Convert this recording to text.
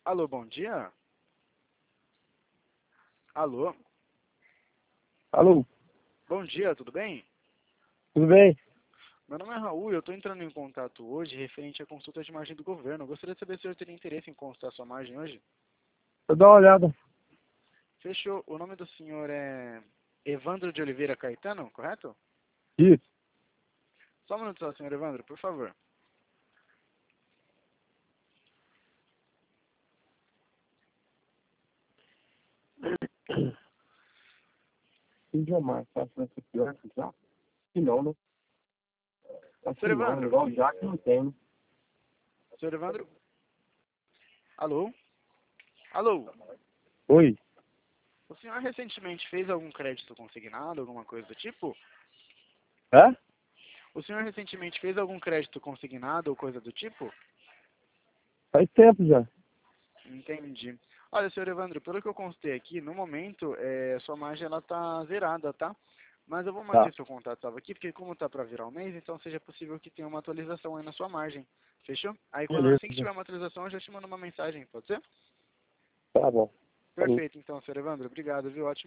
Alô, bom dia? Alô, Alô, bom dia, tudo bem? tudo bem? Meu nome é Raul e eu estou entrando em contato hoje referente à consulta de margem do governo. Eu gostaria de saber se o senhor teria interesse em consultar sua margem hoje. Vou dar uma olhada. Fechou. O nome do senhor é Evandro de Oliveira Caetano, correto? Isso. Só um minuto só, senhor Evandro, por favor. Sim, jamais. Faço essa pior que já? Se não, né? Acho que Senhor não, Evandro? igual já que não tem, né? Senhor Evandro? Alô? Alô? Oi. O senhor recentemente fez algum crédito consignado, alguma coisa do tipo? Hã? O senhor recentemente fez algum crédito consignado ou coisa do tipo? Faz tempo já. Entendi. Olha, senhor Evandro, pelo que eu constei aqui, no momento, sua margem ela tá zerada, tá? Mas eu vou manter Tá. seu contato salvo aqui, porque como tá para virar o mês, então seja possível que tenha uma atualização aí na sua margem. Fechou? Aí quando Beleza. assim que tiver uma atualização, eu já te mando uma mensagem, pode ser? Tá bom. Falou. Perfeito, então, senhor Evandro. Obrigado, viu? Ótimo.